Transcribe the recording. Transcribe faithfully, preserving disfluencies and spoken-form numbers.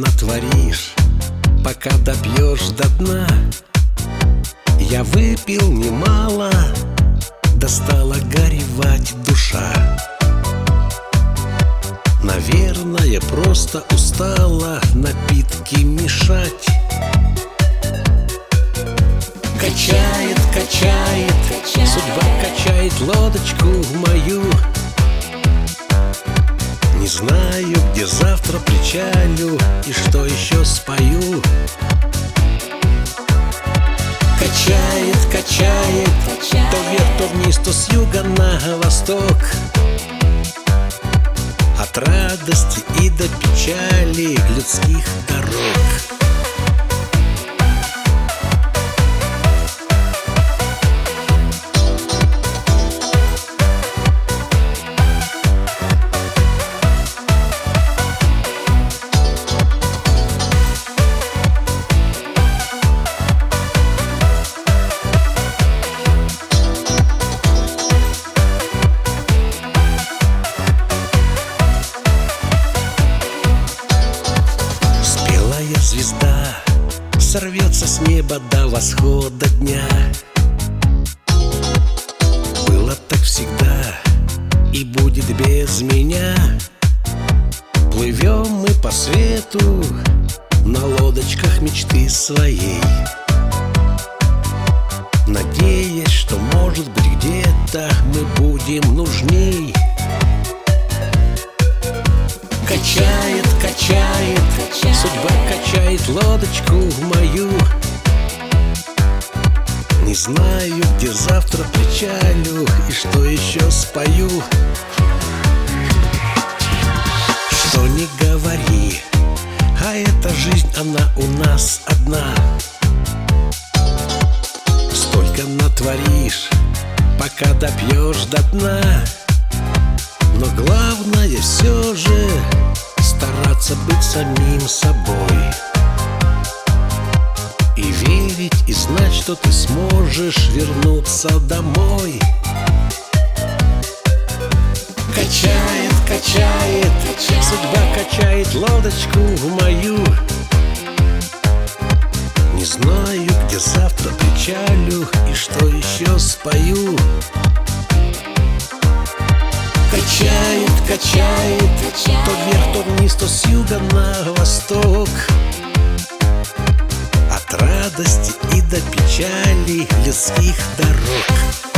натворишь, пока допьешь до дна. Я выпил немало, да стала горевать душа. Наверное, просто устала напитки мешать. Качает, качает, судьба качает лодочку мою. Не знаю, где завтра причалю и что еще спою. Качает, качает, то вверх, то вниз, то с юга на восток. От радости и до печали людских дорог. Звезда сорвется с неба до восхода дня. Было так всегда и будет без меня. Плывем мы по свету на лодочках мечты своей, надеясь, что, может быть, где-то мы будем нужней. Качает, качает, судьба качает лодочку мою. Не знаю, где завтра причалю и что еще спою. Что ни говори, а эта жизнь, она у нас одна. Столько натворишь, пока допьешь до дна. Но главное все же стараться быть самим собой и верить, и знать, что ты сможешь вернуться домой. Качает, качает, судьба качает лодочку мою. Не знаю, где завтра причалю и что еще спою. Качает, качает, то вверх, то вниз, то с юга на восток. От радости и до печали людских дорог.